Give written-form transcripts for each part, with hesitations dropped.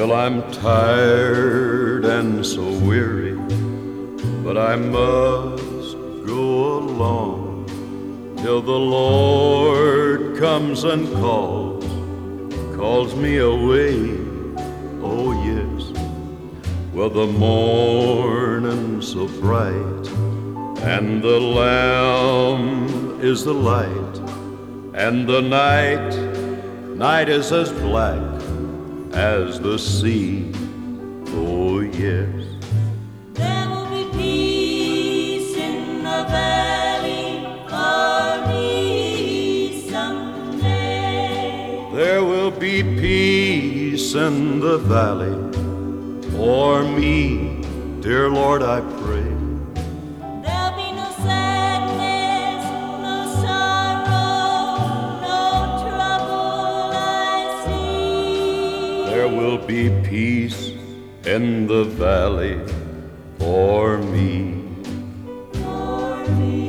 Well, I'm tired and so weary, but I must go along till the Lord comes and calls me away. Oh yes. Well, the morning's so bright, and the Lamb is the light, and the night is as black as the sea. Oh yes. There will be peace in the valley for me someday. There will be peace in the valley for me, dear Lord, I pray. There'll be no sadness, no sorrow, no trouble I see. There will be peace in the valley for me. For me.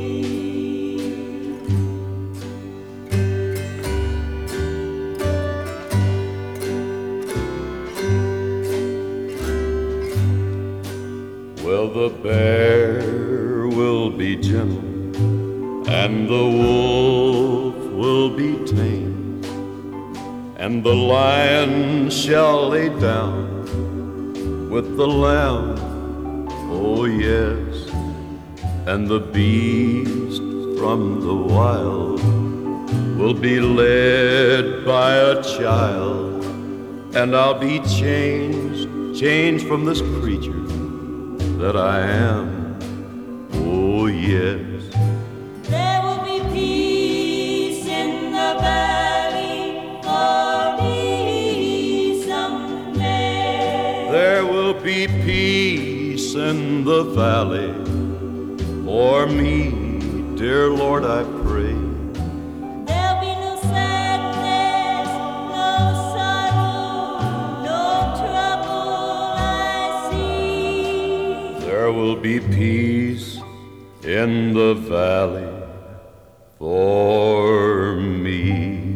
Well, the bear will be gentle, and the wolf will be tame, and the lion shall lay down with the lamb, oh yes, and the beast from the wild will be led by a child, and I'll be changed from this creature that I am, oh yes. There will be peace in the valley for me someday. There will be peace in the valley for me, dear Lord, I pray. There'll be no sadness, no sorrow, no trouble I see. There will be peace in the valley for me.